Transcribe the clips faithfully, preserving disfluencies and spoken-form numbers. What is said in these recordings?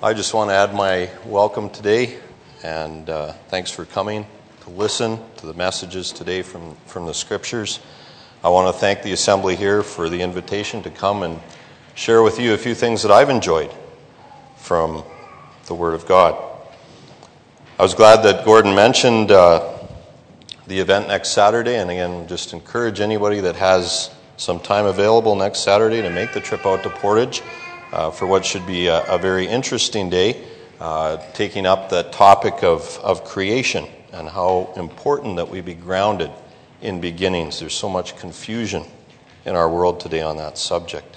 I just want to add my welcome today, and uh, thanks for coming to listen to the messages today from, from the Scriptures. I want to thank the assembly here for the invitation to come and share with you a few things that I've enjoyed from the Word of God. I was glad that Gordon mentioned uh, the event next Saturday, and again, just encourage anybody that has some time available next Saturday to make the trip out to Portage uh, for what should be a, a very interesting day, uh, taking up the topic of, of creation and how important that we be grounded in beginnings. There's so much confusion in our world today on that subject.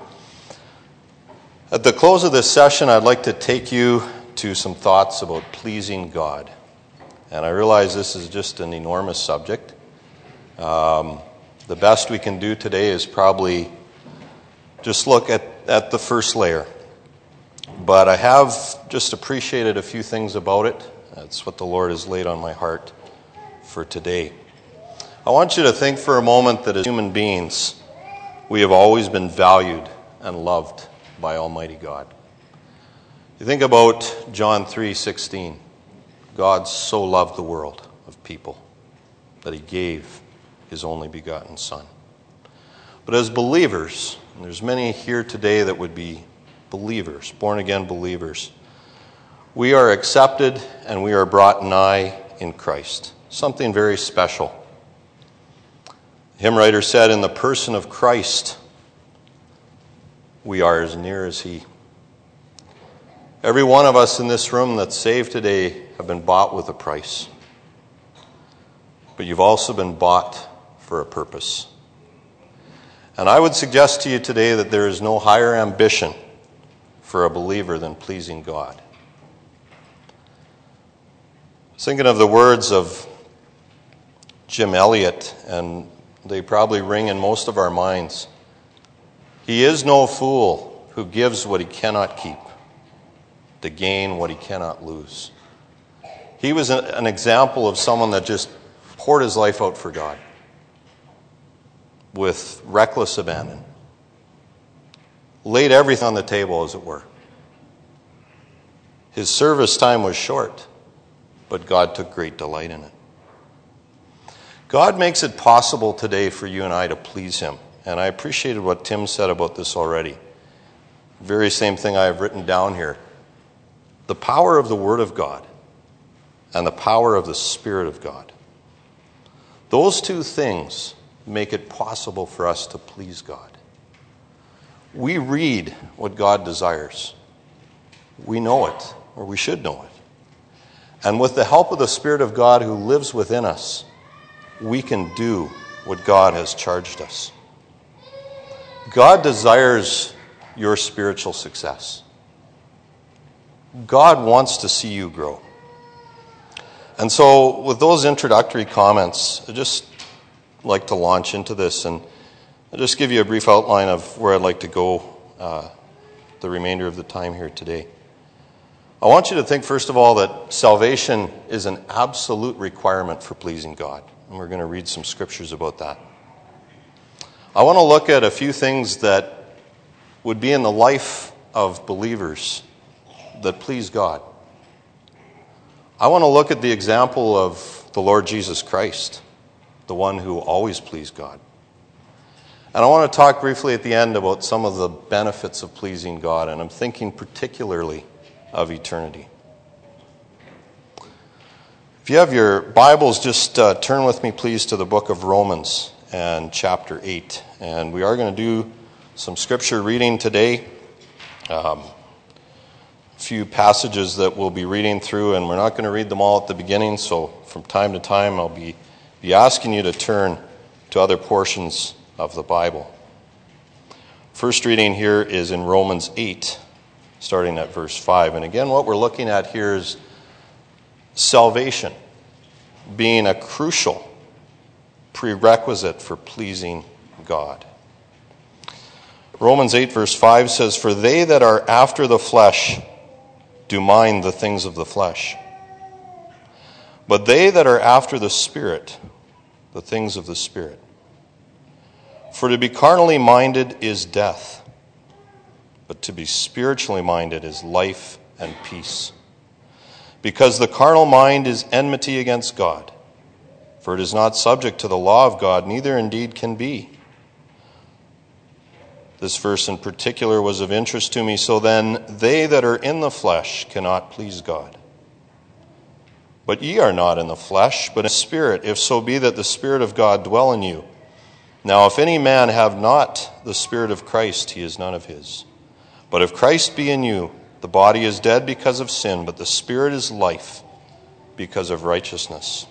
At the close of this session, I'd like to take you to some thoughts about pleasing God. And I realize this is just an enormous subject. Um, the best we can do today is probably just look at, at the first layer. But I have just appreciated a few things about it. That's what the Lord has laid on my heart for today. I want you to think for a moment that as human beings, we have always been valued and loved by Almighty God. You think about John three sixteen. God so loved the world of people that he gave his only begotten Son. But as believers, and there's many here today that would be believers, born-again believers, we are accepted and we are brought nigh in Christ. Something very special. The hymn writer said, in the person of Christ, we are as near as he. Every one of us in this room that's saved today have been bought with a price. But you've also been bought for a purpose. And I would suggest to you today that there is no higher ambition for a believer than pleasing God. I was thinking of the words of Jim Elliot, and they probably ring in most of our minds. He is no fool who gives what he cannot keep to gain what he cannot lose. He was an example of someone that just poured his life out for God with reckless abandon. Laid everything on the table, as it were. His service time was short, but God took great delight in it. God makes it possible today for you and I to please him. And I appreciated what Tim said about this already. Very same thing I have written down here. The power of the Word of God and the power of the Spirit of God. Those two things make it possible for us to please God. We read what God desires. We know it, or we should know it. And with the help of the Spirit of God who lives within us, we can do what God has charged us. God desires your spiritual success. God wants to see you grow. And so with those introductory comments, I just like to launch into this, and I'll just give you a brief outline of where I'd like to go uh, the remainder of the time here today. I want you to think, first of all, that salvation is an absolute requirement for pleasing God. And we're going to read some scriptures about that. I want to look at a few things that would be in the life of believers that please God. I want to look at the example of the Lord Jesus Christ, the one who always pleased God. And I want to talk briefly at the end about some of the benefits of pleasing God, and I'm thinking particularly of eternity. If you have your Bibles, just uh, turn with me, please, to the book of Romans and chapter eight. And we are going to do some scripture reading today. Um, a few passages that we'll be reading through, and we're not going to read them all at the beginning, so from time to time I'll be, be asking you to turn to other portions of the Bible. First reading here is in Romans eight, starting at verse five. And again, what we're looking at here is salvation being a crucial prerequisite for pleasing God. Romans eight verse five says, "For they that are after the flesh do mind the things of the flesh. But they that are after the Spirit, the things of the Spirit. For to be carnally minded is death, but to be spiritually minded is life and peace. Because the carnal mind is enmity against God, for it is not subject to the law of God, neither indeed can be. This verse in particular was of interest to me. So then, they that are in the flesh cannot please God. But ye are not in the flesh, but in the Spirit, if so be that the Spirit of God dwell in you. Now if any man have not the Spirit of Christ, he is none of his. But if Christ be in you, the body is dead because of sin, but the Spirit is life because of righteousness.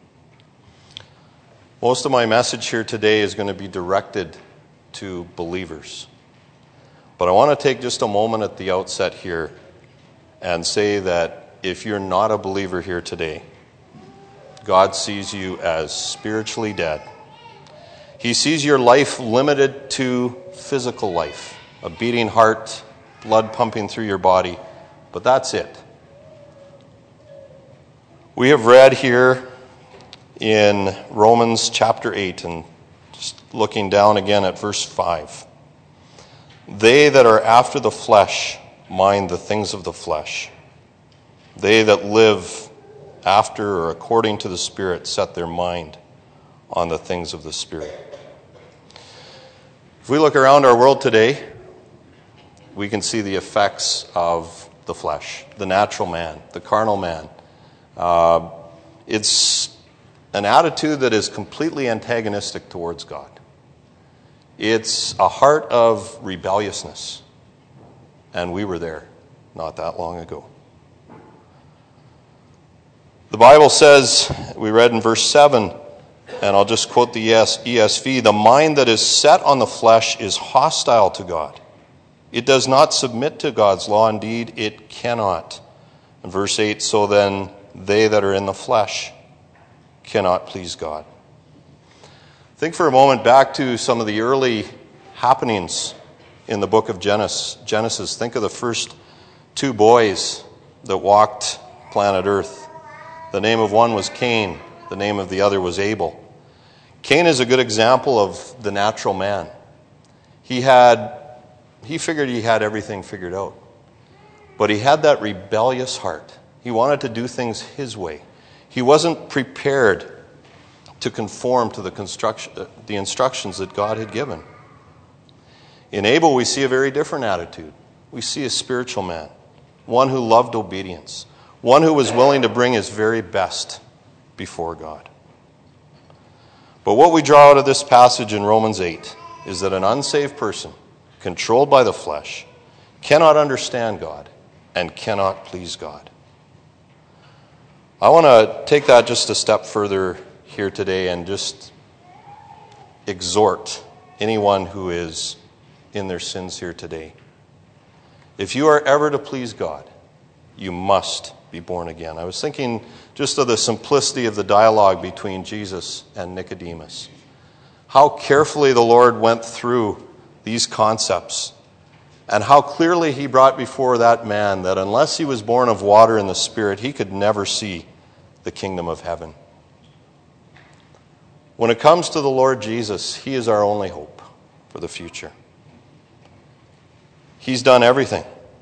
Most of my message here today is going to be directed to believers. But I want to take just a moment at the outset here and say that if you're not a believer here today, God sees you as spiritually dead. He sees your life limited to physical life, a beating heart, blood pumping through your body, but that's it. We have read here in Romans chapter eight, and just looking down again at verse five. They that are after the flesh mind the things of the flesh. They that live after or according to the Spirit set their mind on the things of the Spirit. If we look around our world today, we can see the effects of the flesh, the natural man, the carnal man. Uh, it's an attitude that is completely antagonistic towards God. It's a heart of rebelliousness. And we were there not that long ago. The Bible says, we read in verse seven, and I'll just quote the E S V, the mind that is set on the flesh is hostile to God. It does not submit to God's law. Indeed, it cannot. In verse eight, so then they that are in the flesh cannot please God. Think for a moment back to some of the early happenings in the book of Genesis. Genesis. Think of the first two boys that walked planet Earth. The name of one was Cain. The name of the other was Abel. Cain is a good example of the natural man. He had, he figured he had everything figured out. But he had that rebellious heart. He wanted to do things his way. He wasn't prepared to conform to the, construction, the instructions that God had given. In Abel, we see a very different attitude. We see a spiritual man, one who loved obedience, one who was willing to bring his very best before God. But what we draw out of this passage in Romans eight is that an unsaved person, controlled by the flesh, cannot understand God and cannot please God. I want to take that just a step further here today and just exhort anyone who is in their sins here today. If you are ever to please God, you must be born again. I was thinking just of the simplicity of the dialogue between Jesus and Nicodemus. How carefully the Lord went through these concepts and how clearly he brought before that man that unless he was born of water and the Spirit, he could never see the kingdom of heaven. When it comes to the Lord Jesus, he is our only hope for the future. He's done everything.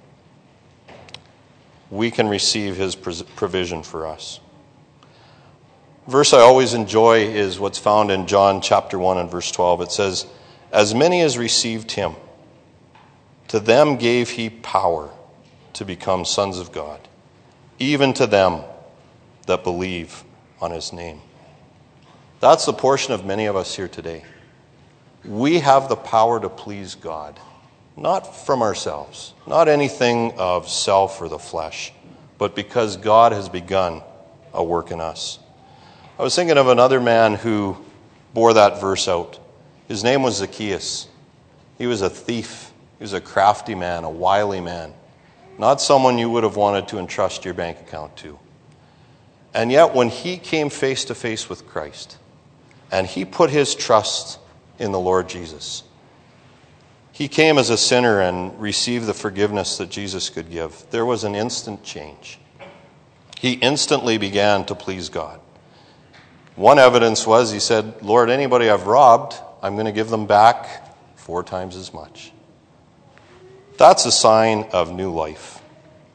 We can receive his provision for us. Verse I always enjoy is what's found in John chapter one and verse twelve. It says, as many as received him, to them gave he power to become sons of God, even to them that believe on his name. That's the portion of many of us here today. We have the power to please God, not from ourselves, not anything of self or the flesh, but because God has begun a work in us. I was thinking of another man who bore that verse out. His name was Zacchaeus. He was a thief. He was a crafty man, a wily man, not someone you would have wanted to entrust your bank account to. And yet when he came face to face with Christ and he put his trust in the Lord Jesus, he came as a sinner and received the forgiveness that Jesus could give. There was an instant change. He instantly began to please God. One evidence was he said, Lord, anybody I've robbed, I'm going to give them back four times as much. That's a sign of new life.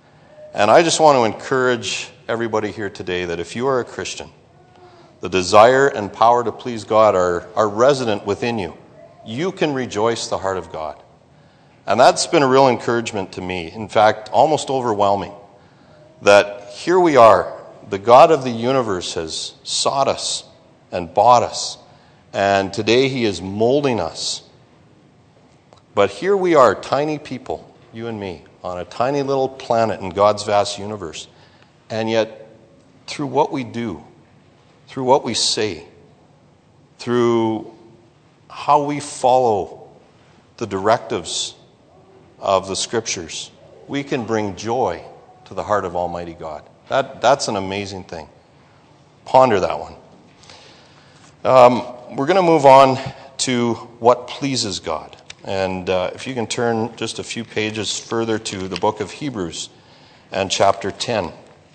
And I just want to encourage everybody here today that if you are a Christian, the desire and power to please God are, are resident within you. You can rejoice the heart of God. And that's been a real encouragement to me. In fact, almost overwhelming. That here we are. The God of the universe has sought us and bought us. And today he is molding us. But here we are, tiny people, you and me, on a tiny little planet in God's vast universe. And yet, through what we do, through what we say, through how we follow the directives of the Scriptures, we can bring joy to the heart of Almighty God. That, that's an amazing thing. Ponder that one. Um, we're going to move on to what pleases God. And uh, if you can turn just a few pages further to the book of Hebrews and chapter ten.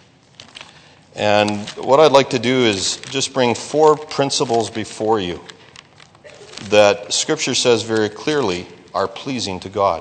And what I'd like to do is just bring four principles before you that Scripture says very clearly are pleasing to God.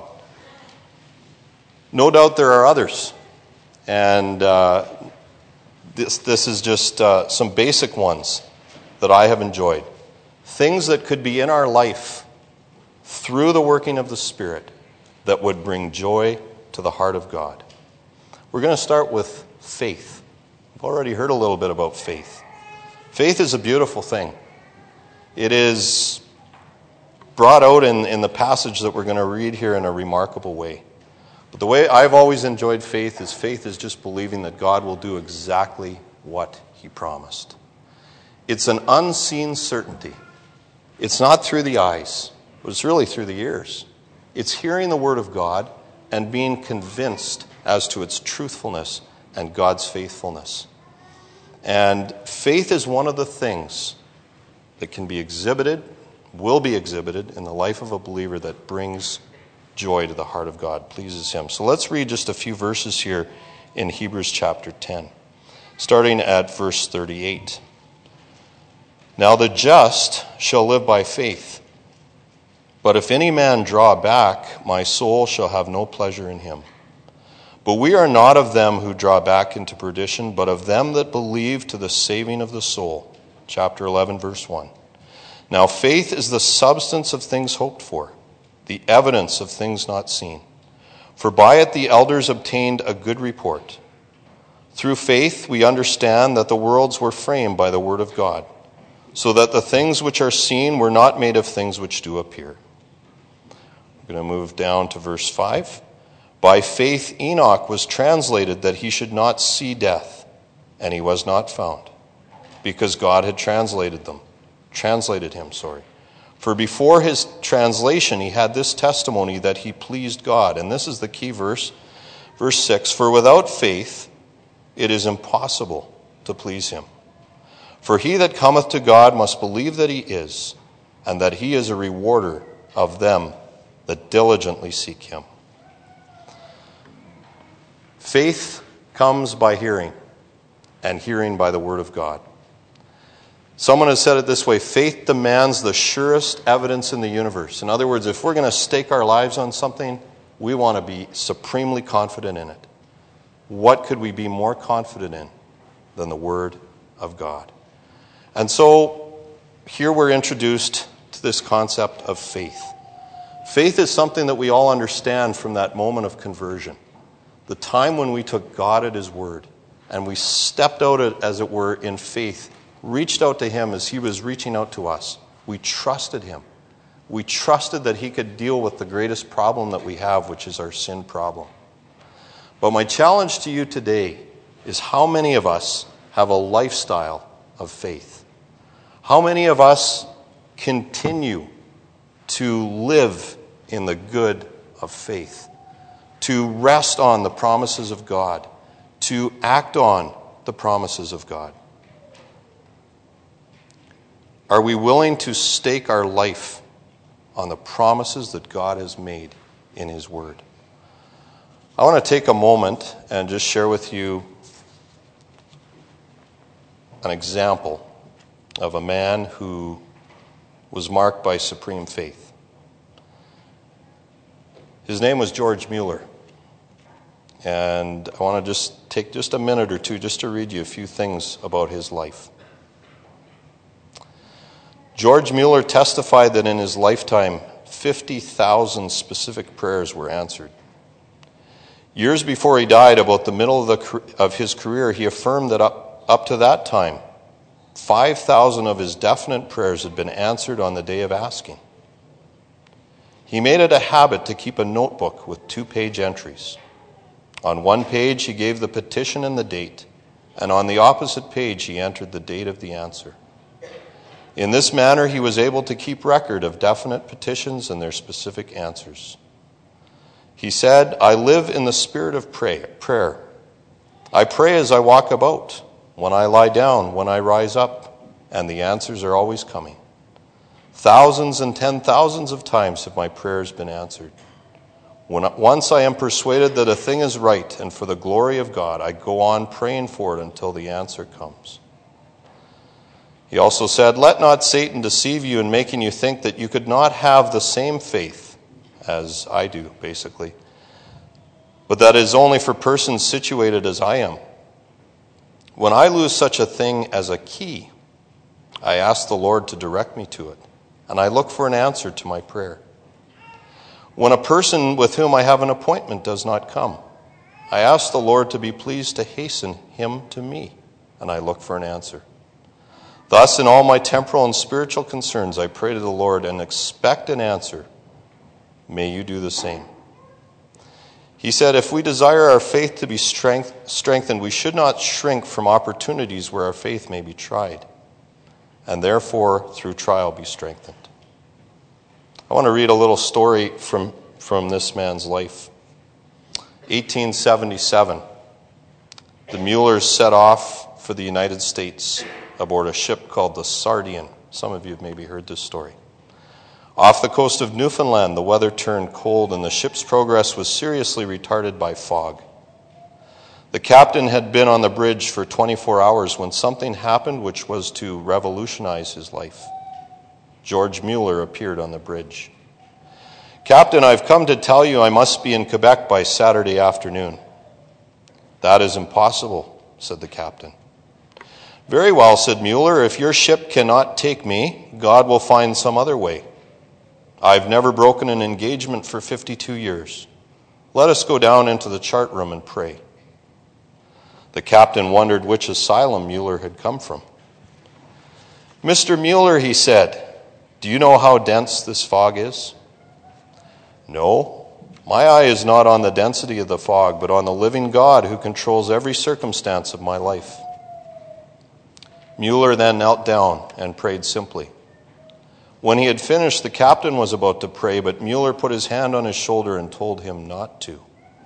No doubt there are others. And uh, this, this is just uh, some basic ones that I have enjoyed. Things that could be in our life through the working of the Spirit that would bring joy to the heart of God. We're going to start with faith. We've already heard a little bit about faith. Faith is a beautiful thing. It is brought out in, in the passage that we're going to read here in a remarkable way. But the way I've always enjoyed faith is faith is just believing that God will do exactly what he promised. It's an unseen certainty. It's not through the eyes, but it's really through the ears. It's hearing the word of God and being convinced as to its truthfulness and God's faithfulness. And faith is one of the things that can be exhibited, will be exhibited in the life of a believer that brings joy to the heart of God, pleases him. So let's read just a few verses here in Hebrews chapter ten, starting at verse thirty-eight. Now the just shall live by faith, but if any man draw back, my soul shall have no pleasure in him. But we are not of them who draw back into perdition, but of them that believe to the saving of the soul. Chapter eleven, verse one. Now faith is the substance of things hoped for, the evidence of things not seen. For by it the elders obtained a good report. Through faith we understand that the worlds were framed by the word of God, so that the things which are seen were not made of things which do appear. We're going to move down to verse five. By faith Enoch was translated that he should not see death, and he was not found, because God had translated them. Translated him, sorry. For before his translation, he had this testimony that he pleased God. And this is the key verse, verse six. For without faith, it is impossible to please him. For he that cometh to God must believe that he is, and that he is a rewarder of them that diligently seek him. Faith comes by hearing, and hearing by the word of God. Someone has said it this way: faith demands the surest evidence in the universe. In other words, if we're going to stake our lives on something, we want to be supremely confident in it. What could we be more confident in than the Word of God? And so here we're introduced to this concept of faith. Faith is something that we all understand from that moment of conversion, the time when we took God at his word and we stepped out, as it were, in faith, reached out to him as he was reaching out to us. We trusted him. We trusted that he could deal with the greatest problem that we have, which is our sin problem. But my challenge to you today is how many of us have a lifestyle of faith? How many of us continue to live in the good of faith, to rest on the promises of God, to act on the promises of God? Are we willing to stake our life on the promises that God has made in his word? I want to take a moment and just share with you an example of a man who was marked by supreme faith. His name was George Mueller. And I want to just take just a minute or two just to read you a few things about his life. George Mueller testified that in his lifetime, fifty thousand specific prayers were answered. Years before he died, about the middle of, the, of his career, he affirmed that up, up to that time, five thousand of his definite prayers had been answered on the day of asking. He made it a habit to keep a notebook with two-page entries. On one page, he gave the petition and the date, and on the opposite page, he entered the date of the answer. In this manner, he was able to keep record of definite petitions and their specific answers. He said, "I live in the spirit of prayer. I pray as I walk about, when I lie down, when I rise up, and the answers are always coming. Thousands and ten thousands of times have my prayers been answered. When once I am persuaded that a thing is right and for the glory of God, I go on praying for it until the answer comes." He also said, "Let not Satan deceive you in making you think that you could not have the same faith as I do, basically, but that is only for persons situated as I am. When I lose such a thing as a key, I ask the Lord to direct me to it, and I look for an answer to my prayer. When a person with whom I have an appointment does not come, I ask the Lord to be pleased to hasten him to me, and I look for an answer. Thus, in all my temporal and spiritual concerns, I pray to the Lord and expect an answer. May you do the same." He said, "If we desire our faith to be strength, strengthened, we should not shrink from opportunities where our faith may be tried, and therefore, through trial, be strengthened." I want to read a little story from, from this man's life. eighteen seventy-seven, the Muellers set off for the United States aboard a ship called the Sardian. Some of you have maybe heard this story. Off the coast of Newfoundland, the weather turned cold and the ship's progress was seriously retarded by fog. The captain had been on the bridge for twenty-four hours when something happened which was to revolutionize his life. George Mueller appeared on the bridge. "Captain, I've come to tell you I must be in Quebec by Saturday afternoon." "That is impossible," said the captain. "Very well," said Mueller, "if your ship cannot take me, God will find some other way. I've never broken an engagement for fifty-two years. Let us go down into the chart room and pray." The captain wondered which asylum Mueller had come from. "Mister Mueller," he said, "do you know how dense this fog is?" "No, my eye is not on the density of the fog, but on the living God who controls every circumstance of my life." Mueller then knelt down and prayed simply. When he had finished, the captain was about to pray, but Mueller put his hand on his shoulder and told him not to.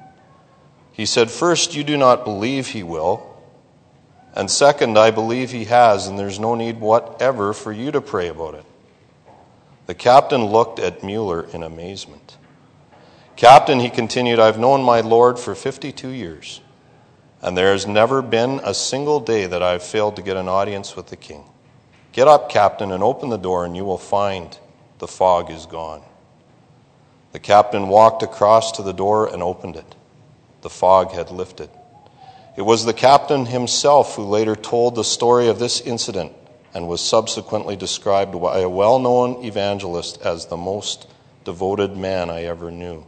He said, "First, you do not believe he will, and second, I believe he has, and there's no need whatever for you to pray about it." The captain looked at Mueller in amazement. "Captain," he continued, "I've known my Lord for fifty-two years. And there has never been a single day that I have failed to get an audience with the king. Get up, Captain, and open the door, and you will find the fog is gone." The captain walked across to the door and opened it. The fog had lifted. It was the captain himself who later told the story of this incident and was subsequently described by a well-known evangelist as the most devoted man I ever knew.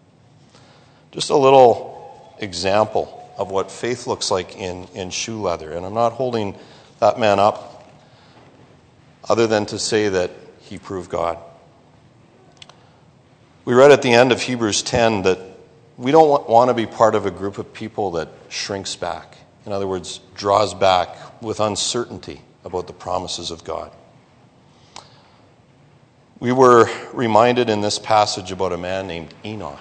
Just a little example of what faith looks like in, in shoe leather. And I'm not holding that man up other than to say that he proved God. We read at the end of Hebrews ten that we don't want to be part of a group of people that shrinks back. In other words, draws back with uncertainty about the promises of God. We were reminded in this passage about a man named Enoch.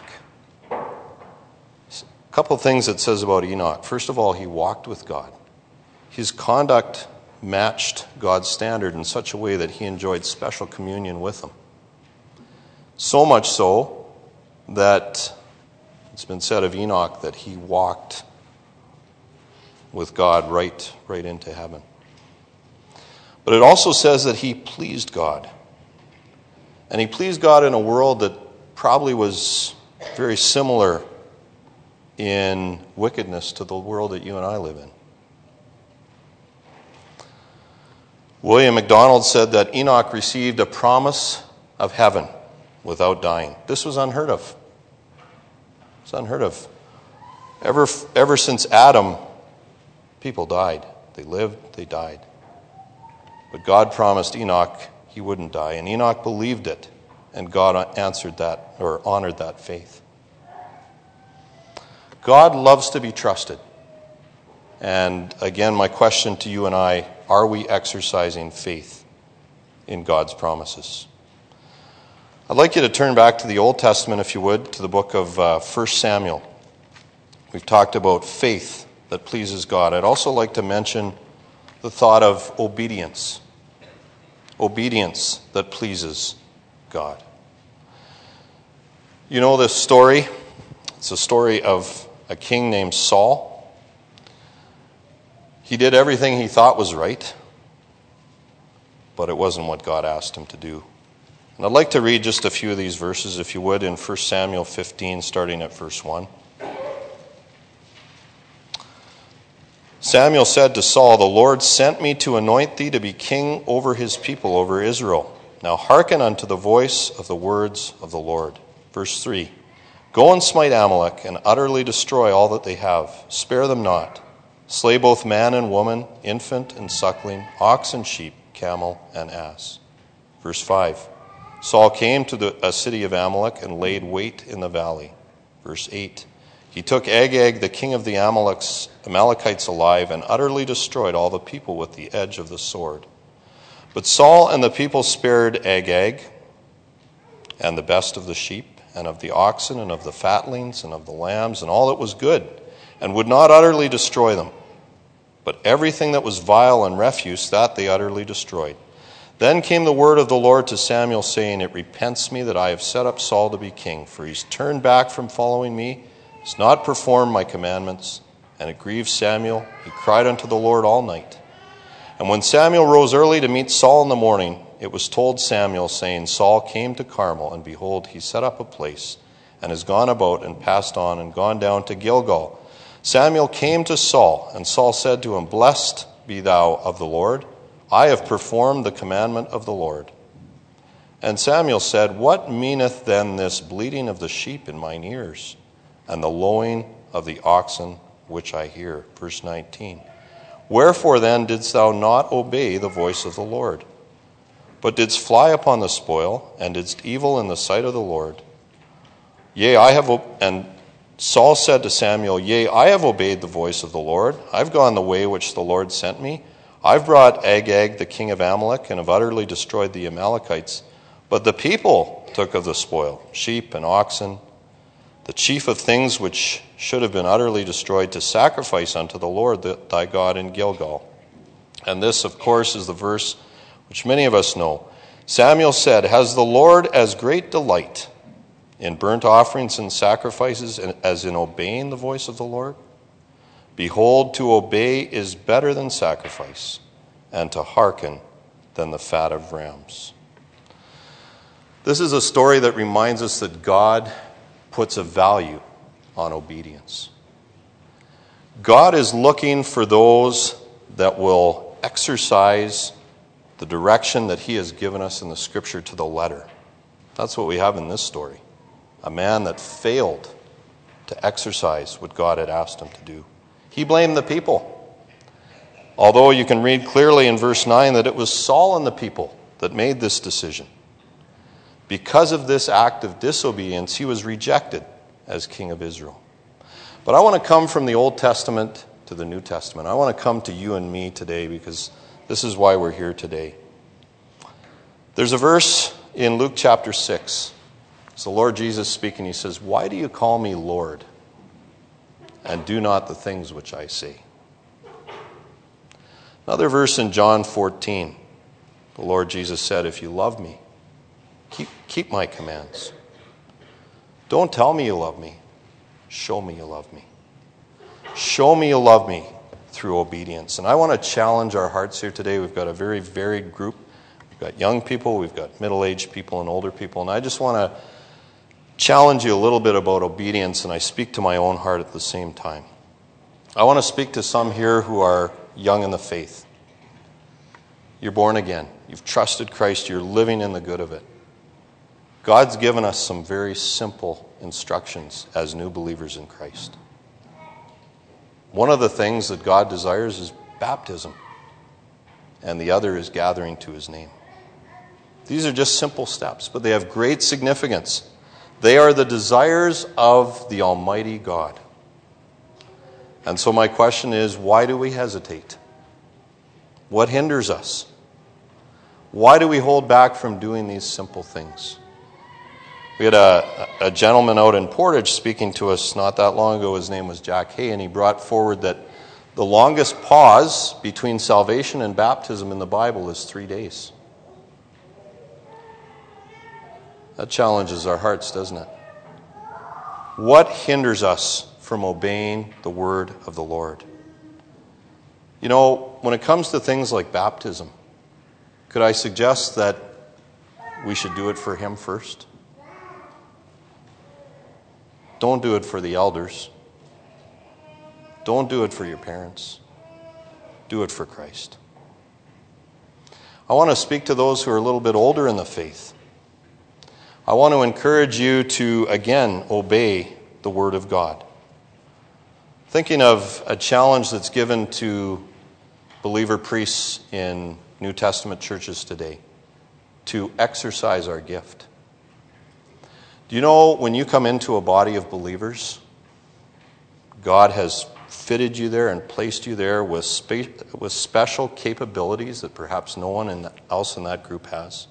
A couple of things it says about Enoch. First of all, he walked with God. His conduct matched God's standard in such a way that he enjoyed special communion with him. So much so that it's been said of Enoch that he walked with God right, right into heaven. But it also says that he pleased God. And he pleased God in a world that probably was very similar in wickedness to the world that you and I live in. William MacDonald said that Enoch received a promise of heaven without dying. This was unheard of. It's unheard of. Ever, ever since Adam, people died. They lived, they died. But God promised Enoch he wouldn't die, and Enoch believed it, and God answered that, or honored that faith. God loves to be trusted. And again, my question to you and I, are we exercising faith in God's promises? I'd like you to turn back to the Old Testament, if you would, to the book of uh, First Samuel. We've talked about faith that pleases God. I'd also like to mention the thought of obedience. Obedience that pleases God. You know this story? It's a story of a king named Saul. He did everything he thought was right, but it wasn't what God asked him to do. And I'd like to read just a few of these verses, if you would, in First Samuel fifteen, starting at verse one. Samuel said to Saul, "The Lord sent me to anoint thee to be king over his people, over Israel. Now hearken unto the voice of the words of the Lord." Verse three, "Go and smite Amalek, and utterly destroy all that they have. Spare them not. Slay both man and woman, infant and suckling, ox and sheep, camel and ass." Verse five, "Saul came to the, a city of Amalek and laid wait in the valley." Verse eight, "He took Agag, the king of the Amalekites, Amalekites alive, and utterly destroyed all the people with the edge of the sword. But Saul and the people spared Agag, and the best of the sheep, and of the oxen, and of the fatlings, and of the lambs, and all that was good, and would not utterly destroy them. But everything that was vile and refuse, that they utterly destroyed. Then came the word of the Lord to Samuel, saying, It repents me that I have set up Saul to be king, for he's turned back from following me, has not performed my commandments. And it grieved Samuel. He cried unto the Lord all night. And when Samuel rose early to meet Saul in the morning, it was told Samuel, saying, Saul came to Carmel, and behold, he set up a place, and has gone about, and passed on, and gone down to Gilgal. Samuel came to Saul, and Saul said to him, Blessed be thou of the Lord. I have performed the commandment of the Lord. And Samuel said, What meaneth then this bleating of the sheep in mine ears, and the lowing of the oxen which I hear? Verse nineteen. Wherefore then didst thou not obey the voice of the Lord, but didst fly upon the spoil, and didst evil in the sight of the Lord? Yea, I have, and Saul said to Samuel, Yea, I have obeyed the voice of the Lord. I've gone the way which the Lord sent me. I've brought Agag, the king of Amalek, and have utterly destroyed the Amalekites. But the people took of the spoil, sheep and oxen, the chief of things which should have been utterly destroyed, to sacrifice unto the Lord thy God in Gilgal. And this, of course, is the verse which many of us know. Samuel said, Has the Lord as great delight in burnt offerings and sacrifices as in obeying the voice of the Lord? Behold, to obey is better than sacrifice, and to hearken than the fat of rams. This is a story that reminds us that God puts a value on obedience. God is looking for those that will exercise the direction that he has given us in the scripture to the letter. That's what we have in this story. A man that failed to exercise what God had asked him to do. He blamed the people. Although you can read clearly in verse nine that it was Saul and the people that made this decision. Because of this act of disobedience, he was rejected as king of Israel. But I want to come from the Old Testament to the New Testament. I want to come to you and me today, because this is why we're here today. There's a verse in Luke chapter six. It's the Lord Jesus speaking. He says, Why do you call me Lord, and do not the things which I say? Another verse in John fourteen. The Lord Jesus said, If you love me, keep, keep my commands. Don't tell me you love me. Show me you love me. Show me you love me through obedience. And I want to challenge our hearts here today. We've got a very varied group. We've got young people, we've got middle-aged people and older people. And I just want to challenge you a little bit about obedience, and I speak to my own heart at the same time. I want to speak to some here who are young in the faith. You're born again. You've trusted Christ. You're living in the good of it. God's given us some very simple instructions as new believers in Christ. One of the things that God desires is baptism, and the other is gathering to his name. These are just simple steps, but they have great significance. They are the desires of the Almighty God. And so my question is, why do we hesitate? What hinders us? Why do we hold back from doing these simple things? We had a, a gentleman out in Portage speaking to us not that long ago. His name was Jack Hay, and he brought forward that the longest pause between salvation and baptism in the Bible is three days. That challenges our hearts, doesn't it? What hinders us from obeying the word of the Lord? You know, when it comes to things like baptism, could I suggest that we should do it for him first? Don't do it for the elders. Don't do it for your parents. Do it for Christ. I want to speak to those who are a little bit older in the faith. I want to encourage you to, again, obey the Word of God. Thinking of a challenge that's given to believer priests in New Testament churches today, to exercise our gift. Do you know when you come into a body of believers, God has fitted you there and placed you there with, spe- with special capabilities that perhaps no one in else in that group has?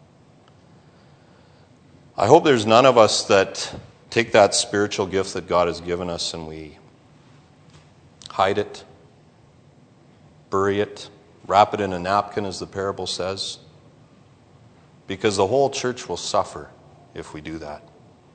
I hope there's none of us that take that spiritual gift that God has given us and we hide it, bury it, wrap it in a napkin, as the parable says, because the whole church will suffer if we do that.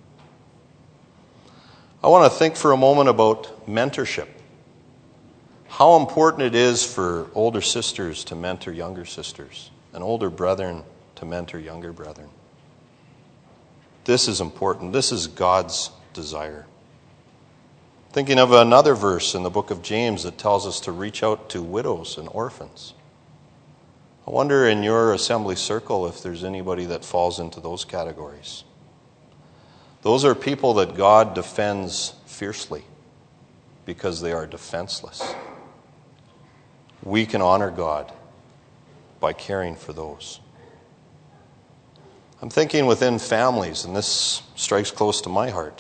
I want to think for a moment about mentorship. How important it is for older sisters to mentor younger sisters, and older brethren to mentor younger brethren. This is important. This is God's desire. Thinking of another verse in the book of James that tells us to reach out to widows and orphans. I wonder in your assembly circle if there's anybody that falls into those categories. Those are people that God defends fiercely because they are defenseless. We can honor God by caring for those. I'm thinking within families, and this strikes close to my heart.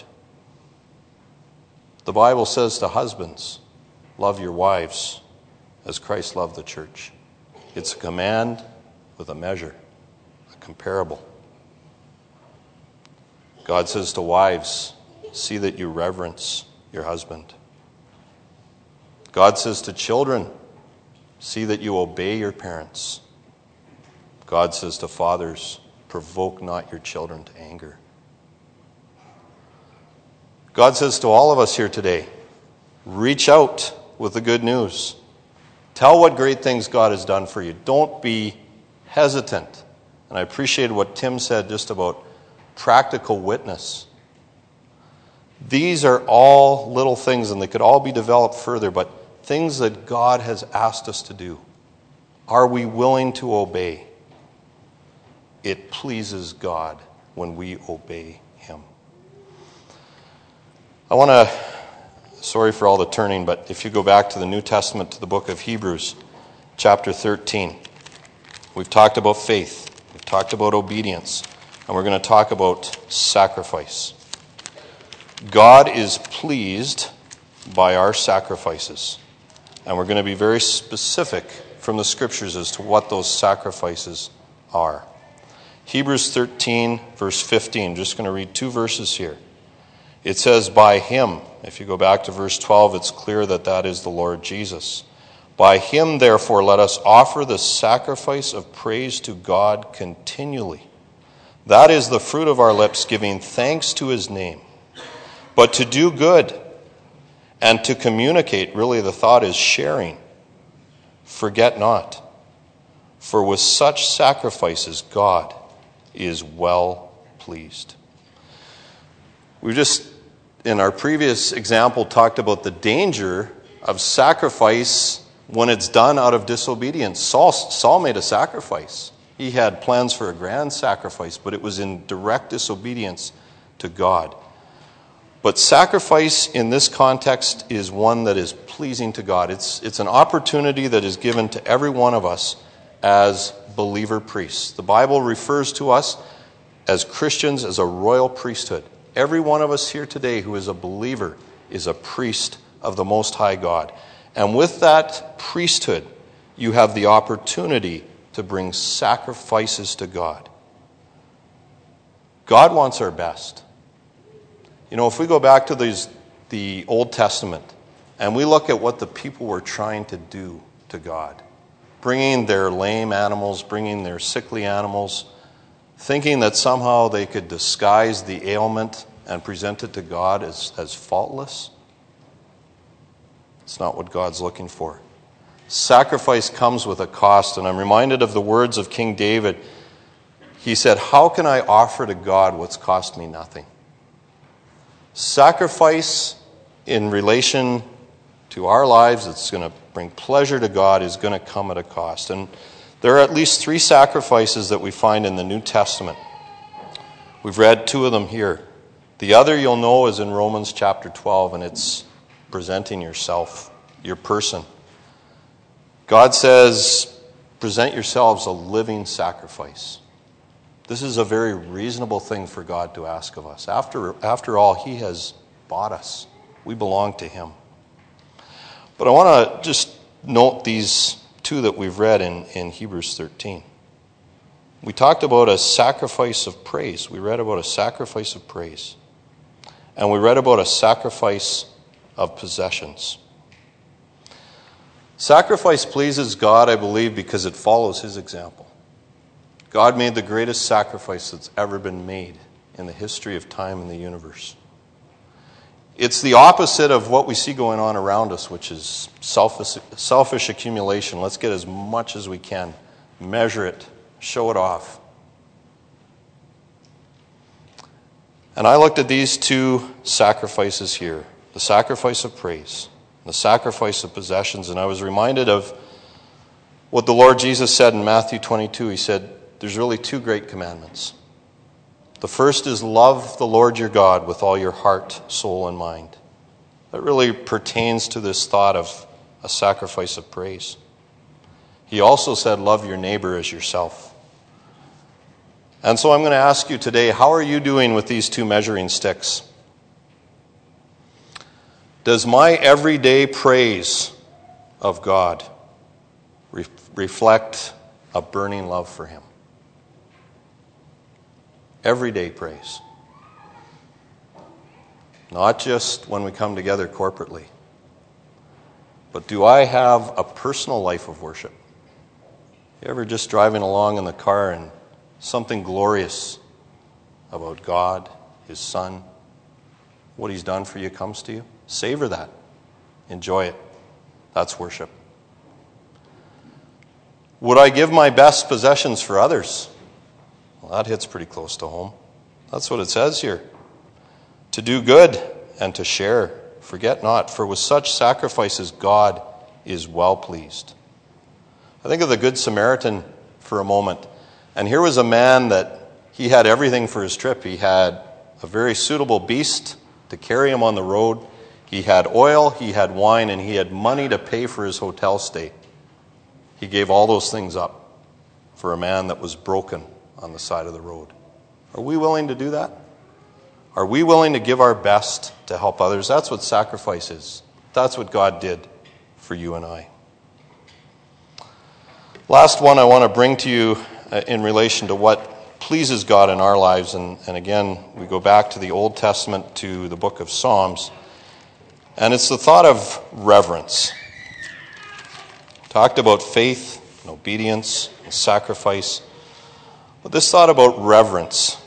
The Bible says to husbands, love your wives as Christ loved the church. It's a command with a measure, a comparable. God says to wives, see that you reverence your husband. God says to children, see that you obey your parents. God says to fathers, provoke not your children to anger. God says to all of us here today, reach out with the good news. Tell what great things God has done for you. Don't be hesitant. And I appreciate what Tim said just about practical witness. These are all little things, and they could all be developed further, but things that God has asked us to do. Are we willing to obey? It pleases God when we obey him. I want to, sorry for all the turning, but if you go back to the New Testament, to the book of Hebrews, chapter thirteen, we've talked about faith, we've talked about obedience, and we're going to talk about sacrifice. God is pleased by our sacrifices, and we're going to be very specific from the scriptures as to what those sacrifices are. Hebrews thirteen, verse fifteen, just going to read two verses here. It says, by him, if you go back to verse twelve, it's clear that that is the Lord Jesus. By him, therefore, let us offer the sacrifice of praise to God continually. That is the fruit of our lips, giving thanks to his name. But to do good and to communicate, really the thought is sharing. Forget not, for with such sacrifices God is well pleased. We just, in our previous example, talked about the danger of sacrifice when it's done out of disobedience. Saul, Saul made a sacrifice. He had plans for a grand sacrifice, but it was in direct disobedience to God. But sacrifice in this context is one that is pleasing to God. It's, it's an opportunity that is given to every one of us as believer priests. The Bible refers to us as Christians as a royal priesthood. Every one of us here today who is a believer is a priest of the Most High God. And with that priesthood, you have the opportunity to bring sacrifices to God. God wants our best. You know, if we go back to these, the Old Testament, and we look at what the people were trying to do to God, bringing their lame animals, bringing their sickly animals, thinking that somehow they could disguise the ailment and present it to God as, as faultless, it's not what God's looking for. Sacrifice comes with a cost, and I'm reminded of the words of King David. He said, "How can I offer to God what's cost me nothing?" Sacrifice in relation to our lives that's going to bring pleasure to God is going to come at a cost. And there are at least three sacrifices that we find in the New Testament. We've read two of them here. The other you'll know is in Romans chapter twelve, and it's presenting yourself, your person. God says, present yourselves a living sacrifice. This is a very reasonable thing for God to ask of us. After, after all, He has bought us. We belong to Him. But I want to just note these two that we've read in, in Hebrews thirteen. We talked about a sacrifice of praise. We read about a sacrifice of praise. And we read about a sacrifice of possessions. Sacrifice pleases God, I believe, because it follows His example. God made the greatest sacrifice that's ever been made in the history of time in the universe. It's the opposite of what we see going on around us, which is selfish, selfish accumulation. Let's get as much as we can, measure it, show it off. And I looked at these two sacrifices here, the sacrifice of praise, the sacrifice of possessions, and I was reminded of what the Lord Jesus said in Matthew twenty-two. He said, there's really two great commandments. The first is love the Lord your God with all your heart, soul, and mind. That really pertains to this thought of a sacrifice of praise. He also said, love your neighbor as yourself. And so I'm going to ask you today, how are you doing with these two measuring sticks? Does my everyday praise of God re- reflect a burning love for Him? Everyday praise. Not just when we come together corporately. But do I have a personal life of worship? You ever just driving along in the car and something glorious about God, His Son, what He's done for you comes to you? Savor that. Enjoy it. That's worship. Would I give my best possessions for others? Well, that hits pretty close to home. That's what it says here. To do good and to share. Forget not, for with such sacrifices God is well pleased. I think of the Good Samaritan for a moment. And here was a man that he had everything for his trip. He had a very suitable beast to carry him on the road. He had oil, he had wine, and he had money to pay for his hotel stay. He gave all those things up for a man that was broken on the side of the road. Are we willing to do that? Are we willing to give our best to help others? That's what sacrifice is. That's what God did for you and I. Last one I want to bring to you in relation to what pleases God in our lives. And, and again, we go back to the Old Testament, to the book of Psalms. And it's the thought of reverence. Talked about faith and obedience and sacrifice. But this thought about reverence.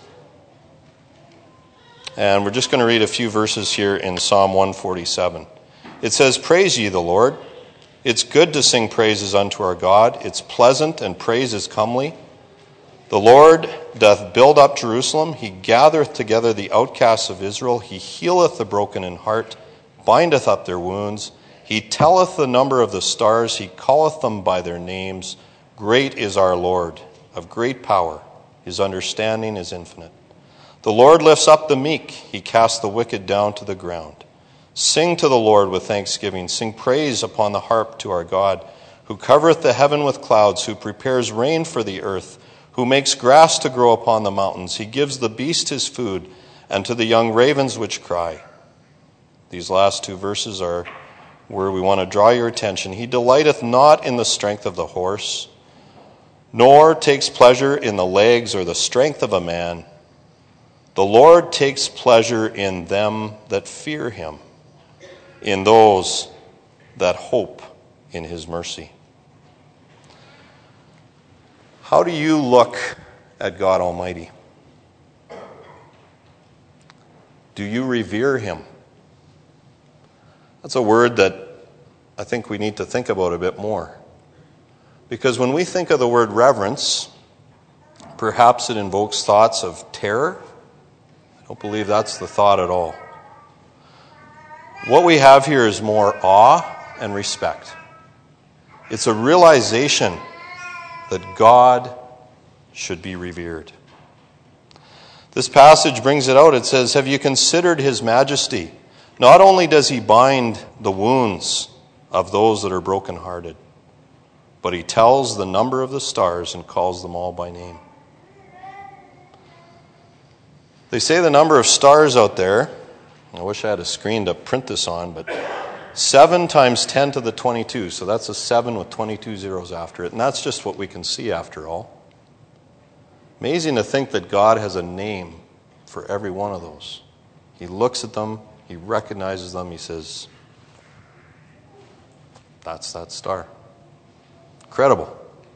And we're just going to read a few verses here in Psalm one forty-seven. It says, praise ye the Lord. It's good to sing praises unto our God. It's pleasant and praise is comely. The Lord doth build up Jerusalem. He gathereth together the outcasts of Israel. He healeth the broken in heart, bindeth up their wounds. He telleth the number of the stars. He calleth them by their names. Great is our Lord, of great power. His understanding is infinite. The Lord lifts up the meek. He casts the wicked down to the ground. Sing to the Lord with thanksgiving. Sing praise upon the harp to our God, who covereth the heaven with clouds, who prepares rain for the earth, who makes grass to grow upon the mountains. He gives the beast his food, and to the young ravens which cry. These last two verses are where we want to draw your attention. He delighteth not in the strength of the horse, nor takes pleasure in the legs or the strength of a man. The Lord takes pleasure in them that fear him, in those that hope in his mercy. How do you look at God Almighty? Do you revere him? That's a word that I think we need to think about a bit more. Because when we think of the word reverence, perhaps it invokes thoughts of terror. I don't believe that's the thought at all. What we have here is more awe and respect. It's a realization that God should be revered. This passage brings it out. It says, have you considered his majesty? Not only does he bind the wounds of those that are brokenhearted, but he tells the number of the stars and calls them all by name. They say the number of stars out there, I wish I had a screen to print this on, but seven times ten to the twenty-two. So that's a seven with twenty-two zeros after it. And that's just what we can see after all. Amazing to think that God has a name for every one of those. He looks at them, he recognizes them, he says, that's that star. Incredible.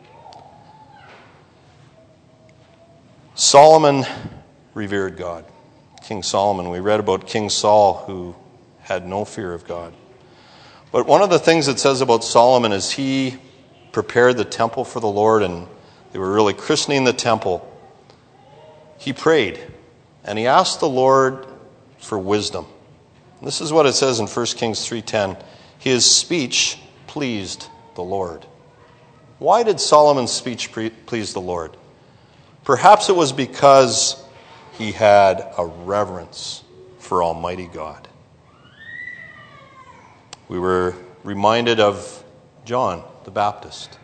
Solomon revered God. King Solomon. We read about King Saul, who had no fear of God. But one of the things it says about Solomon is he prepared the temple for the Lord, and they were really christening the temple. He prayed, and he asked the Lord for wisdom. This is what it says in First Kings three ten. His speech pleased the Lord. Why did Solomon's speech please the Lord? Perhaps it was because he had a reverence for Almighty God. We were reminded of John the Baptist.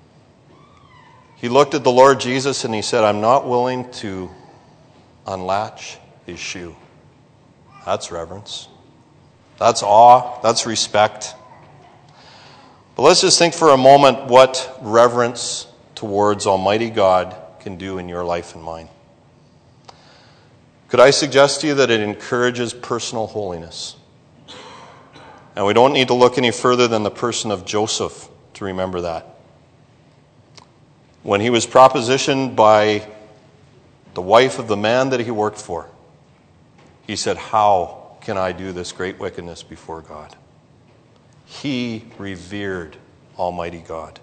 He looked at the Lord Jesus and he said, I'm not willing to unlatch his shoe. That's reverence. That's awe. That's respect. But let's just think for a moment what reverence towards Almighty God can do in your life and mine. Could I suggest to you that it encourages personal holiness? And we don't need to look any further than the person of Joseph to remember that. When he was propositioned by the wife of the man that he worked for, he said, how can I do this great wickedness before God? He revered Almighty God.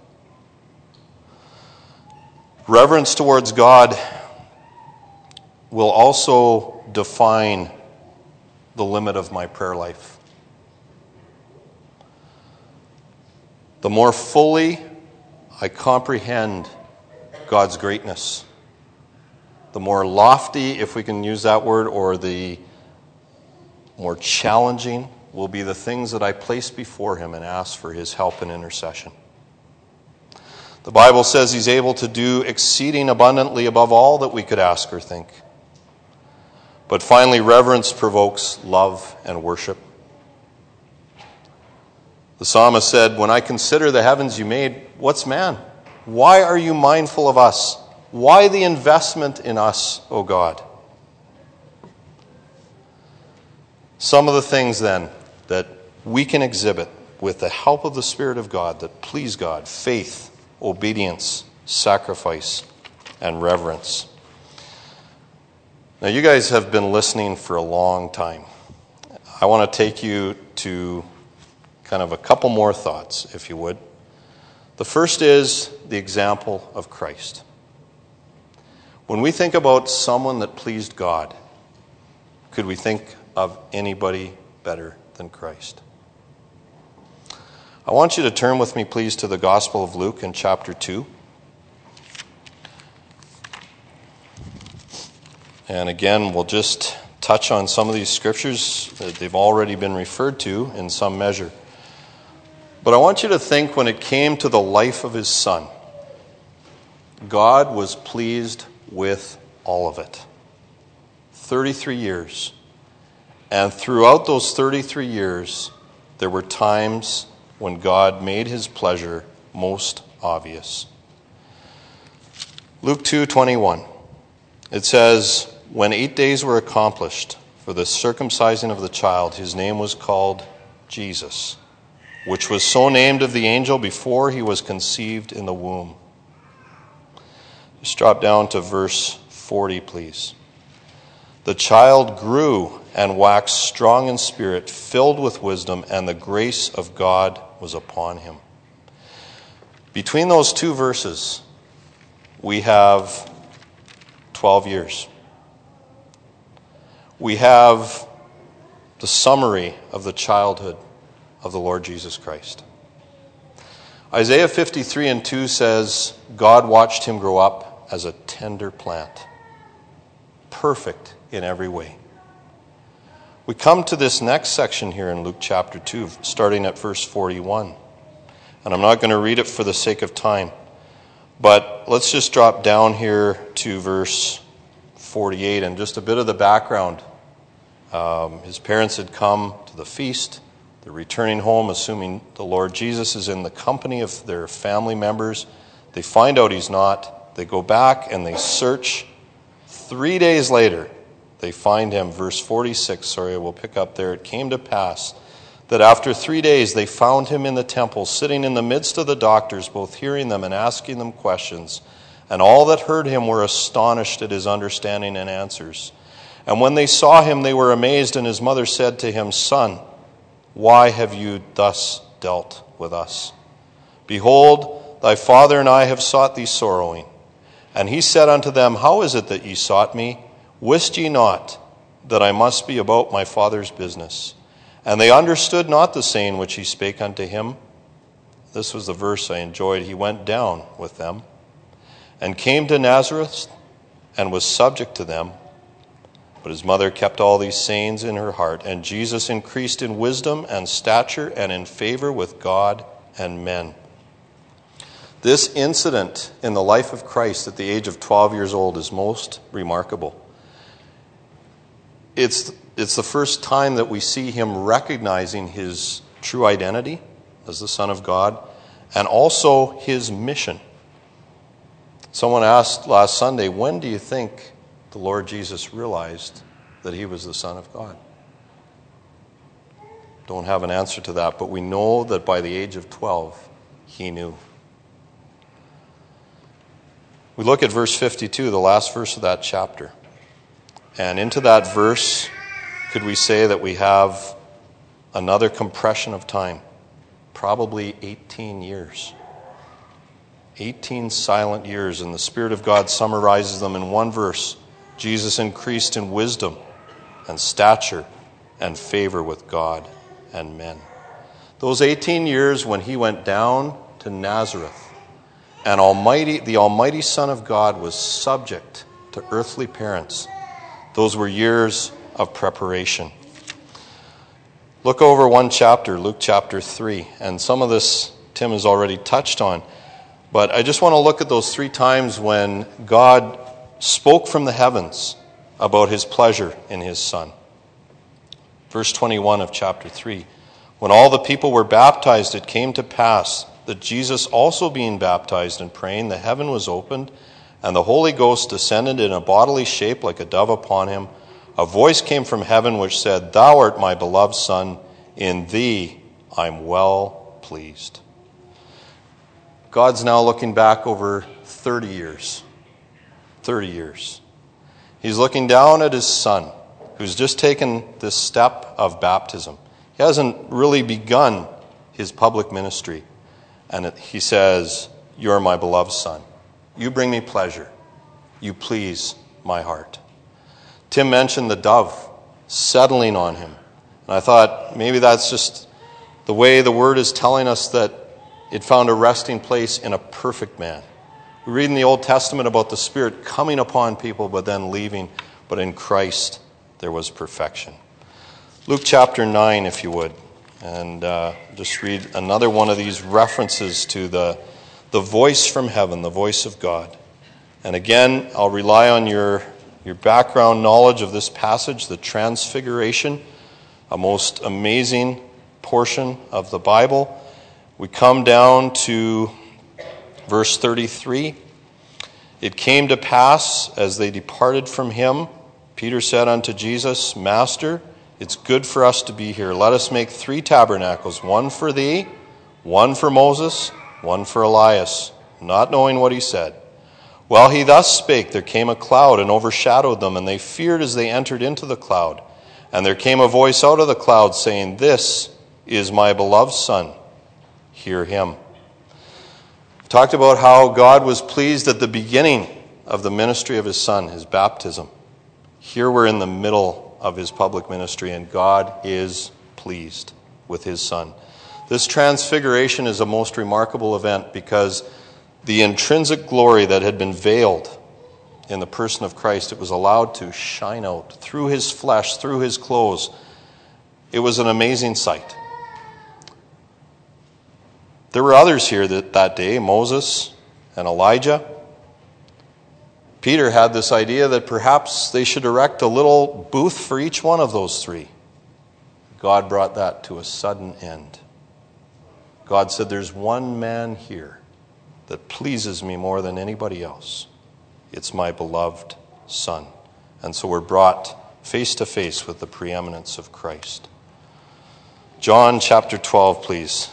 Reverence towards God will also define the limit of my prayer life. The more fully I comprehend God's greatness, the more lofty, if we can use that word, or the more challenging will be the things that I place before him and ask for his help and intercession. The Bible says he's able to do exceeding abundantly above all that we could ask or think. But finally, reverence provokes love and worship. The psalmist said, when I consider the heavens you made, what's man? Why are you mindful of us? Why the investment in us, O God? Some of the things then that we can exhibit with the help of the Spirit of God that please God: faith, obedience, sacrifice, and reverence. Now, you guys have been listening for a long time. I want to take you to kind of a couple more thoughts, if you would. The first is the example of Christ. When we think about someone that pleased God, could we think of anybody better than Christ? I want you to turn with me, please, to the Gospel of Luke in chapter two. And again, we'll just touch on some of these scriptures that they've already been referred to in some measure. But I want you to think, when it came to the life of his son, God was pleased with all of it. thirty-three years. And throughout those thirty-three years, there were times when God made his pleasure most obvious. Luke two twenty-one. It says, "When eight days were accomplished for the circumcision of the child, his name was called Jesus, which was so named of the angel before he was conceived in the womb." Just drop down to verse forty, please. "The child grew and waxed strong in spirit, filled with wisdom, and the grace of God was upon him." Between those two verses, we have twelve years. We have the summary of the childhood of the Lord Jesus Christ. Isaiah fifty-three and two says, God watched him grow up as a tender plant, perfect in every way. We come to this next section here in Luke chapter two, starting at verse forty-one. And I'm not going to read it for the sake of time, but let's just drop down here to verse forty-eight and just a bit of the background. Um, his parents had come to the feast. They're returning home, assuming the Lord Jesus is in the company of their family members. They find out he's not. They go back and they search. Three days later, they find him. Verse forty-six, sorry, we'll pick up there. "It came to pass that after three days they found him in the temple, sitting in the midst of the doctors, both hearing them and asking them questions. And all that heard him were astonished at his understanding and answers. And when they saw him, they were amazed, and his mother said to him, 'Son, why have you thus dealt with us? Behold, thy father and I have sought thee sorrowing.' And he said unto them, 'How is it that ye sought me? Wist ye not that I must be about my father's business?' And they understood not the saying which he spake unto him." This was the verse I enjoyed. "He went down with them, and came to Nazareth, and was subject to them. But his mother kept all these sayings in her heart. And Jesus increased in wisdom and stature and in favor with God and men." This incident in the life of Christ at the age of twelve years old is most remarkable. It's, it's the first time that we see him recognizing his true identity as the Son of God, and also his mission. Someone asked last Sunday, when do you think the Lord Jesus realized that he was the Son of God? Don't have an answer to that, but we know that by the age of twelve, he knew. We look at verse fifty-two, the last verse of that chapter. And into that verse, could we say that we have another compression of time? Probably eighteen years. eighteen silent years, and the Spirit of God summarizes them in one verse. Jesus increased in wisdom and stature and favor with God and men. Those eighteen years when he went down to Nazareth, and Almighty, the Almighty Son of God was subject to earthly parents, those were years of preparation. Look over one chapter, Luke chapter three, and some of this Tim has already touched on, but I just want to look at those three times when God spoke from the heavens about his pleasure in his Son. Verse twenty-one of chapter three, "When all the people were baptized, it came to pass that Jesus also being baptized and praying, the heaven was opened, and the Holy Ghost descended in a bodily shape like a dove upon him. A voice came from heaven which said, 'Thou art my beloved Son, in thee I'm well pleased.'" God's now looking back over thirty years. thirty years. He's looking down at his Son, who's just taken this step of baptism. He hasn't really begun his public ministry. And he says, "You're my beloved Son. You bring me pleasure. you please my heart. Tim mentioned the dove settling on him. And I thought maybe that's just the way the word is telling us that it found a resting place in a perfect man. We read in the Old Testament about the Spirit coming upon people but then leaving. But in Christ there was perfection. Luke chapter nine, if you would. And uh, just read another one of these references to the, the voice from heaven, the voice of God. And again, I'll rely on your, your background knowledge of this passage, the Transfiguration, a most amazing portion of the Bible. We come down to verse thirty-three. It came to pass, as they departed from him, Peter said unto Jesus, Master, it's good for us to be here. Let us make three tabernacles, one for thee, one for Moses, one for Elias, not knowing what he said. While he thus spake, there came a cloud and overshadowed them, and they feared as they entered into the cloud. And there came a voice out of the cloud, saying, This is my beloved Son. Hear him. We talked about how God was pleased at the beginning of the ministry of his Son, his baptism. Here we're in the middle of his public ministry, and God is pleased with his Son. This transfiguration is a most remarkable event because the intrinsic glory that had been veiled in the person of Christ, it was allowed to shine out through his flesh, through his clothes. It was an amazing sight. There were others here that, that day, Moses and Elijah. Peter had this idea that perhaps they should erect a little booth for each one of those three. God brought that to a sudden end. God said, there's one man here that pleases me more than anybody else. It's my beloved Son. And so we're brought face to face with the preeminence of Christ. John chapter twelve, please.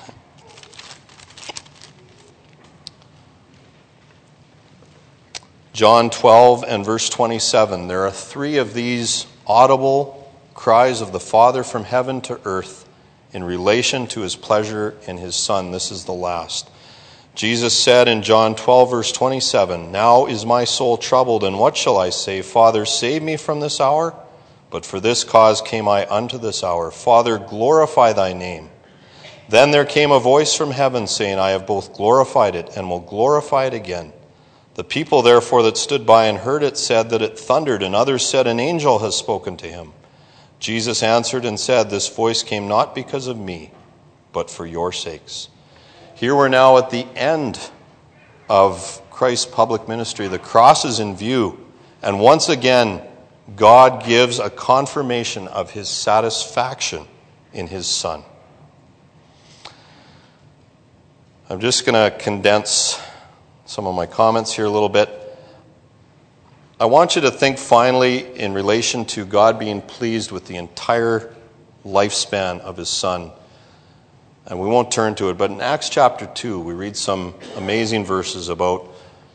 John twelve and verse twenty-seven. There are three of these audible cries of the Father from heaven to earth in relation to his pleasure in his Son. This is the last. Jesus said in John twelve, verse twenty-seven, Now is my soul troubled, and what shall I say? Father, save me from this hour? But for this cause came I unto this hour. Father, glorify thy name. Then there came a voice from heaven, saying, I have both glorified it, and will glorify it again. The people therefore that stood by and heard it said that it thundered, and others said, An angel has spoken to him. Jesus answered and said, This voice came not because of me, but for your sakes. Here we're now at the end of Christ's public ministry. The cross is in view. And once again, God gives a confirmation of his satisfaction in his Son. I'm just going to condense some of my comments here a little bit. I want you to think finally in relation to God being pleased with the entire lifespan of his Son. And we won't turn to it, but in Acts chapter two, we read some amazing verses about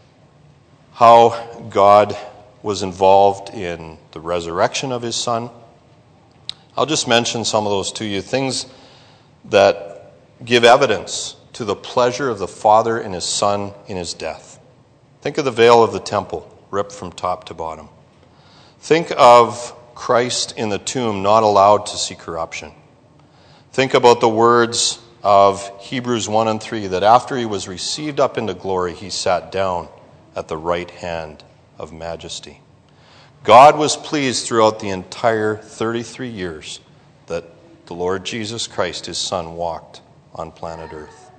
how God was involved in the resurrection of his Son. I'll just mention some of those to you, things that give evidence to the pleasure of the Father in his Son in his death. Think of the veil of the temple, ripped from top to bottom. Think of Christ in the tomb, not allowed to see corruption. Think about the words of Hebrews one and three, that after he was received up into glory, he sat down at the right hand of majesty. God was pleased throughout the entire thirty-three years that the Lord Jesus Christ, his Son, walked on planet Earth.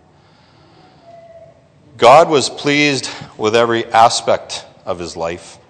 God was pleased with every aspect of his life.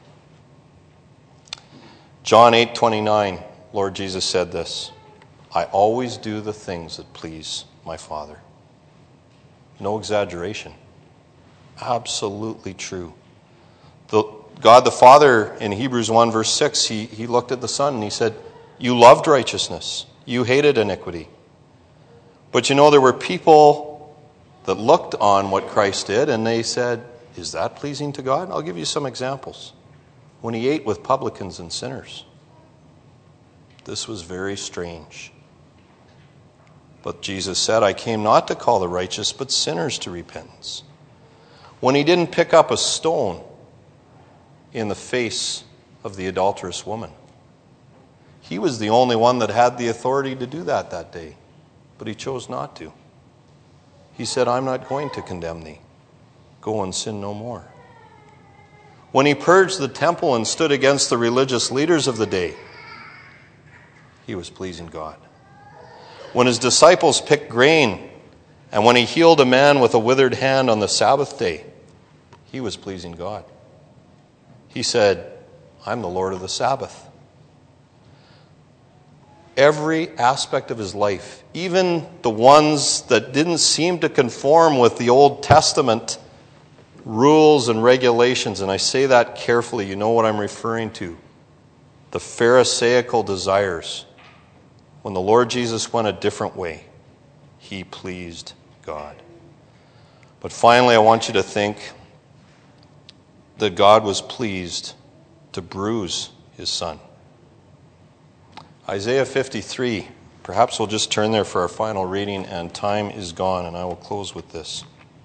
John eight twenty-nine, Lord Jesus said this, I always do the things that please my Father. No exaggeration. Absolutely true. The, God the Father in Hebrews one verse six, he, he looked at the Son and he said, you loved righteousness. You hated iniquity. But you know, there were people that looked on what Christ did and they said, is that pleasing to God? I'll give you some examples. When he ate with publicans and sinners, this was very strange. But Jesus said, I came not to call the righteous, but sinners to repentance. When he didn't pick up a stone in the face of the adulterous woman. He was the only one that had the authority to do that that day, but he chose not to. He said, I'm not going to condemn thee. Go and sin no more. When he purged the temple and stood against the religious leaders of the day, he was pleasing God. When his disciples picked grain, and when he healed a man with a withered hand on the Sabbath day, he was pleasing God. He said, I'm the Lord of the Sabbath. Every aspect of his life, even the ones that didn't seem to conform with the Old Testament rules and regulations, and I say that carefully, you know what I'm referring to. The Pharisaical desires. When the Lord Jesus went a different way, he pleased God. But finally, I want you to think that God was pleased to bruise his son. Isaiah fifty-three, perhaps we'll just turn there for our final reading, and time is gone, and I will close with this.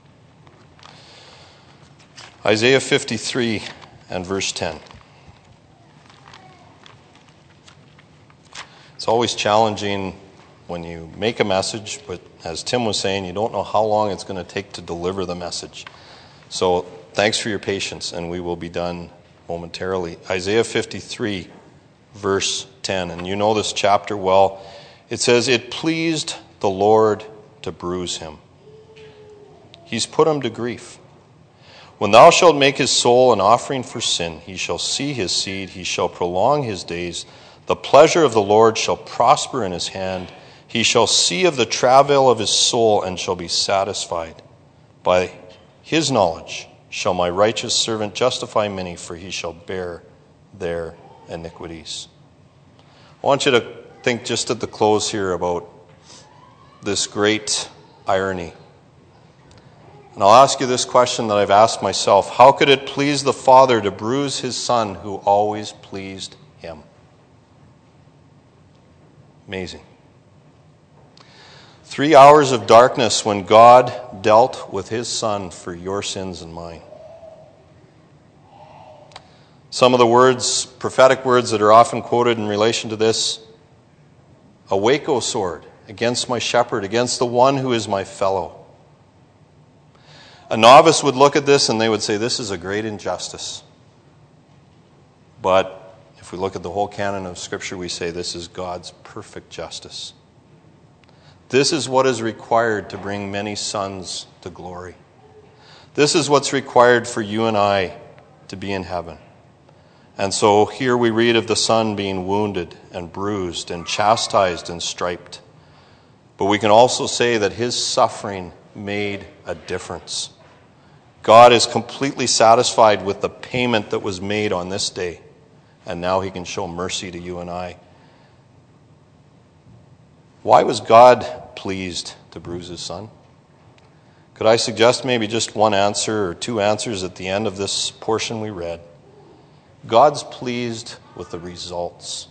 Isaiah fifty-three and verse ten. It's always challenging when you make a message, but as Tim was saying, you don't know how long it's going to take to deliver the message. So thanks for your patience, and we will be done momentarily. Isaiah fifty-three, verse ten, and you know this chapter well. It says, it pleased the Lord to bruise him. He's put him to grief. When thou shalt make his soul an offering for sin, he shall see his seed, he shall prolong his days. The pleasure of the Lord shall prosper in his hand. He shall see of the travail of his soul and shall be satisfied. By his knowledge shall my righteous servant justify many, for he shall bear their iniquities. I want you to think just at the close here about this great irony. And I'll ask you this question that I've asked myself. How could it please the Father to bruise his Son who always pleased him? Amazing. Three hours of darkness when God dealt with his Son for your sins and mine. Some of the words, prophetic words that are often quoted in relation to this: awake, O sword, against my shepherd, against the one who is my fellow. A novice would look at this and they would say, this is a great injustice. But if we look at the whole canon of Scripture, we say this is God's perfect justice. This is what is required to bring many sons to glory. This is what's required for you and I to be in heaven. And so here we read of the Son being wounded and bruised and chastised and striped. But we can also say that his suffering made a difference. God is completely satisfied with the payment that was made on this day. And now he can show mercy to you and I. Why was God pleased to bruise his Son? Could I suggest maybe just one answer or two answers at the end of this portion we read? God's pleased with the results.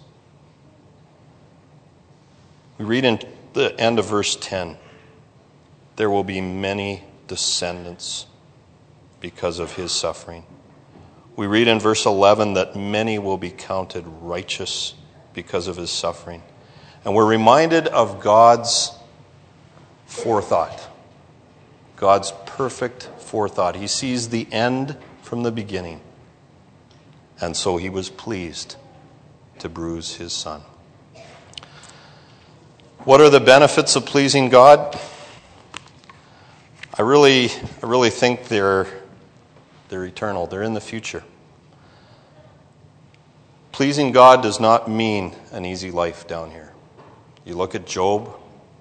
We read in the end of verse ten, there will be many descendants because of his suffering. We read in verse eleven that many will be counted righteous because of his suffering. And we're reminded of God's forethought, God's perfect forethought. He sees the end from the beginning. And so he was pleased to bruise his Son. What are the benefits of pleasing God? I really, I really think they're, they're eternal. They're in the future. Pleasing God does not mean an easy life down here. You look at Job.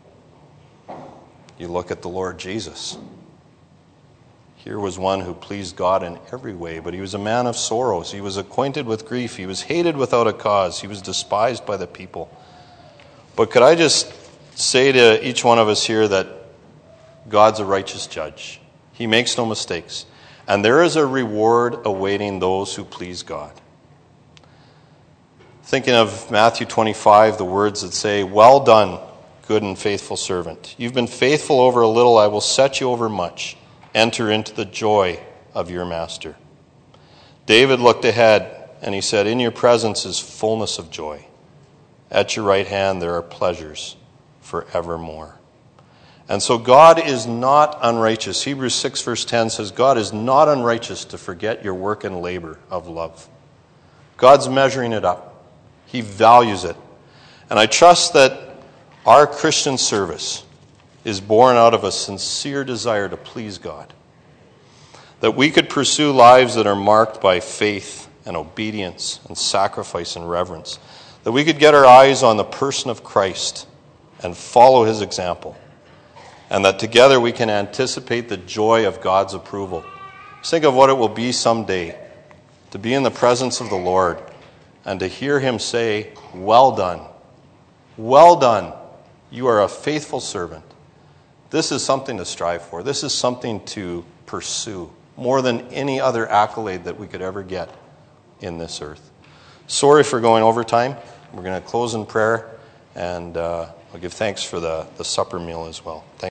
You look at the Lord Jesus. Here was one who pleased God in every way, but he was a man of sorrows. He was acquainted with grief. He was hated without a cause. He was despised by the people. But could I just say to each one of us here that God's a righteous judge. He makes no mistakes. And there is a reward awaiting those who please God. Thinking of Matthew twenty-five, the words that say, well done, good and faithful servant. You've been faithful over a little, I will set you over much. Enter into the joy of your master. David looked ahead and he said, "In your presence is fullness of joy. At your right hand there are pleasures forevermore." And so God is not unrighteous. Hebrews six verse ten says, God is not unrighteous to forget your work and labor of love. God's measuring it up. He values it. And I trust that our Christian service is born out of a sincere desire to please God. That we could pursue lives that are marked by faith and obedience and sacrifice and reverence. That we could get our eyes on the person of Christ and follow his example. And that together we can anticipate the joy of God's approval. Just think of what it will be someday to be in the presence of the Lord and to hear him say, "Well done. Well done. You are a faithful servant." This is something to strive for. This is something to pursue more than any other accolade that we could ever get in this earth. Sorry for going over time. We're going to close in prayer, and uh, I'll give thanks for the, the supper meal as well. Thank